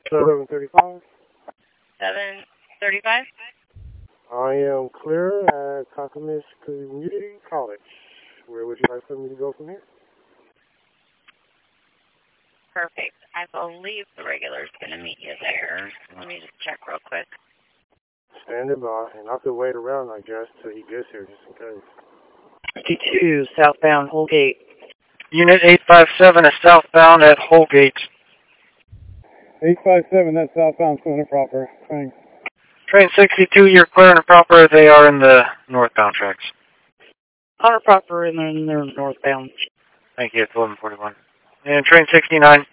735. 735? I am clear at Clackamas Community College. Where would you like for me to go from here? Perfect. I believe the regular's going to meet you there. Let me just check real quick. Standing by, and I could wait around, I guess, till he gets here, just in case. 52, southbound Holgate. Unit 857 is southbound at Holgate. 857, that's southbound, clear and proper. Thanks. Train 62, you're clear and proper. They are in the northbound tracks. Clear proper in the northbound. Thank you, it's 1141. And train 69,